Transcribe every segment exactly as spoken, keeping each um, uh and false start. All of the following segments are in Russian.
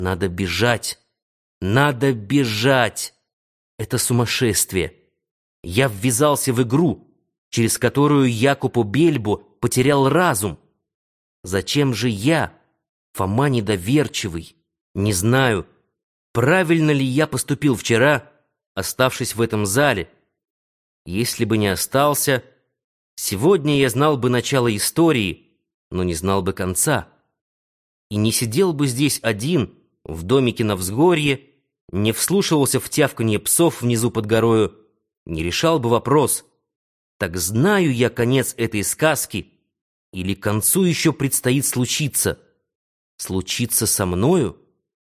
Надо бежать. Надо бежать. Это сумасшествие. Я ввязался в игру, через которую Якупу Бельбу потерял разум. Зачем же я, Фома недоверчивый, не знаю, правильно ли я поступил вчера, оставшись в этом зале. Если бы не остался, сегодня я знал бы начало истории, но не знал бы конца. И не сидел бы здесь один, в домике на взгорье, не вслушивался в тявканье псов внизу под горою, не решал бы вопрос: так знаю я конец этой сказки, или к концу еще предстоит случиться? Случиться со мною?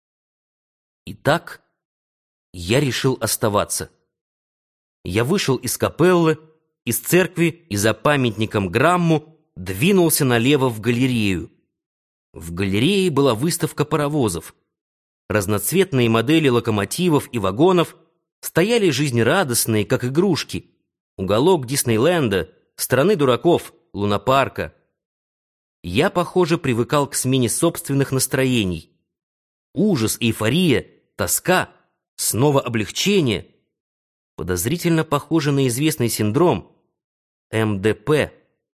Итак, я решил оставаться. Я вышел из капеллы, из церкви и за памятником Грамму двинулся налево в галерею. В галерее была выставка паровозов. Разноцветные модели локомотивов и вагонов стояли жизнерадостные, как игрушки. Уголок Диснейленда, страны дураков, лунопарка. Я, похоже, привыкал к смене собственных настроений. Ужас, эйфория, тоска, снова облегчение. Подозрительно похоже на известный синдром эм дэ пэ.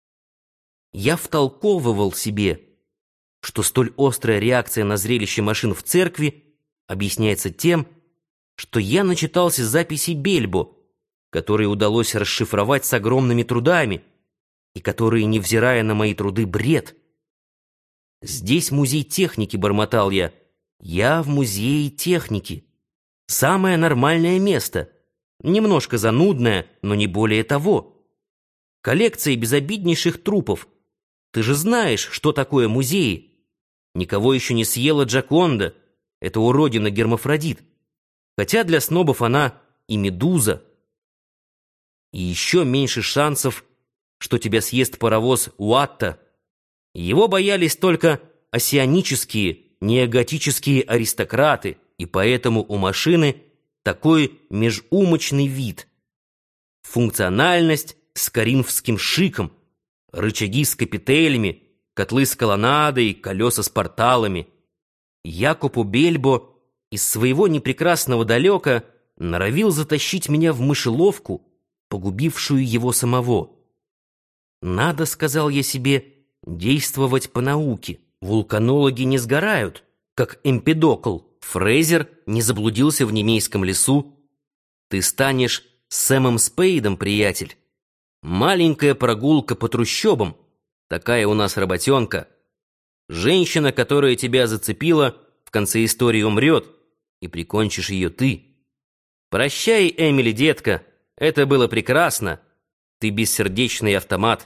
Я втолковывал себе, что столь острая реакция на зрелище машин в церкви объясняется тем, что я начитался записей Бельбо, которые удалось расшифровать с огромными трудами, и которые, невзирая на мои труды, бред. «Здесь музей техники», — бормотал я. «Я в музее техники. Самое нормальное место. Немножко занудное, но не более того. Коллекция безобиднейших трупов. Ты же знаешь, что такое музеи. Никого еще не съела Джаконда. Это уродина-гермафродит. Хотя для снобов она и медуза. И еще меньше шансов, что тебя съест паровоз Уатта. Его боялись только осионические, неоготические аристократы, и поэтому у машины такой межумочный вид. Функциональность с коринфским шиком, рычаги с капителями, котлы с колоннадой, колеса с порталами. Якупу Бельбо из своего непрекрасного далека норовил затащить меня в мышеловку, погубившую его самого. Надо, сказал я себе, действовать по науке. Вулканологи не сгорают, как Эмпидокл. Фрейзер не заблудился в немейском лесу. Ты станешь Сэмом Спейдом, приятель. Маленькая прогулка по трущобам. Такая у нас работенка. Женщина, которая тебя зацепила, в конце истории умрет, и прикончишь ее ты. Прощай, Эмили, детка. Это было прекрасно. Ты бессердечный автомат.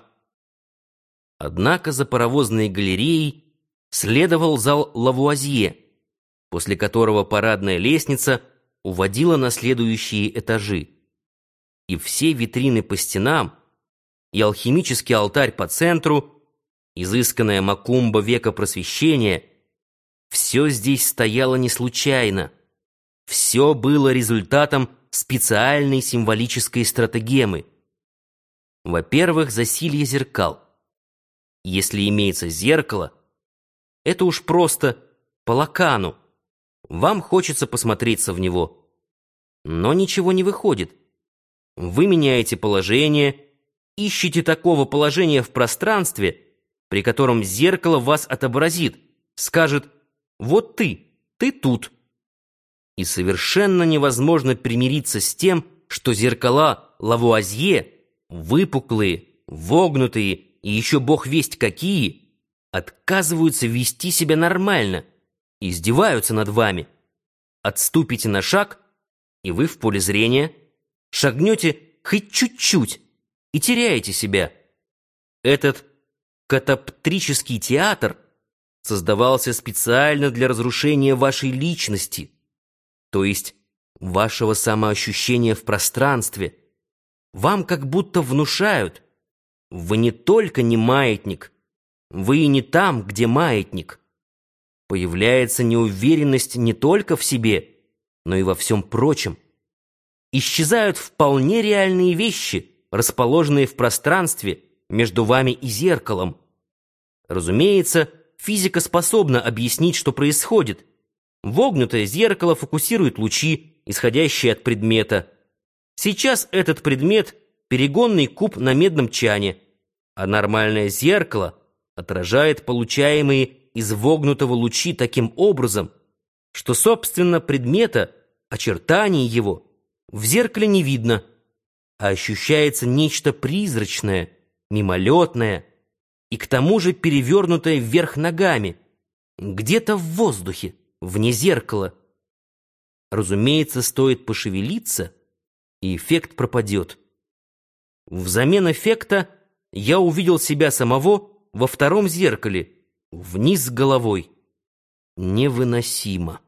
Однако за паровозной галереей следовал зал Лавуазье, после которого парадная лестница уводила на следующие этажи. И все витрины по стенам, и алхимический алтарь по центру, изысканная макумба века Просвещения — все здесь стояло не случайно. Все было результатом специальной символической стратегемы. Во-первых, засилье зеркал. Если имеется зеркало, это уж просто по лакану. Вам хочется посмотреться в него. Но ничего не выходит. Вы меняете положение, ищете такого положения в пространстве, при котором зеркало вас отобразит, скажет: «Вот ты, ты тут». И совершенно невозможно примириться с тем, что зеркала Лавуазье, выпуклые, вогнутые и еще бог весть какие, отказываются вести себя нормально, издеваются над вами. Отступите на шаг, и вы в поле зрения, шагнете хоть чуть-чуть и теряете себя. Этот катаптрический театр создавался специально для разрушения вашей личности, то есть вашего самоощущения в пространстве. Вам как будто внушают: вы не только не маятник, вы и не там, где маятник. Появляется неуверенность не только в себе, но и во всем прочем. Исчезают вполне реальные вещи, расположенные в пространстве между вами и зеркалом. Разумеется, физика способна объяснить, что происходит, Вогнутое зеркало фокусирует лучи, исходящие от предмета. Сейчас этот предмет — перегонный куб на медном чане, а нормальное зеркало отражает получаемые из вогнутого лучи таким образом, что, собственно, предмета, очертаний его, в зеркале не видно, а ощущается нечто призрачное, мимолетное и к тому же перевернутое вверх ногами, где-то в воздухе, вне зеркала. Разумеется, стоит пошевелиться, и эффект пропадет. Взамен эффекта я увидел себя самого во втором зеркале, вниз головой. Невыносимо.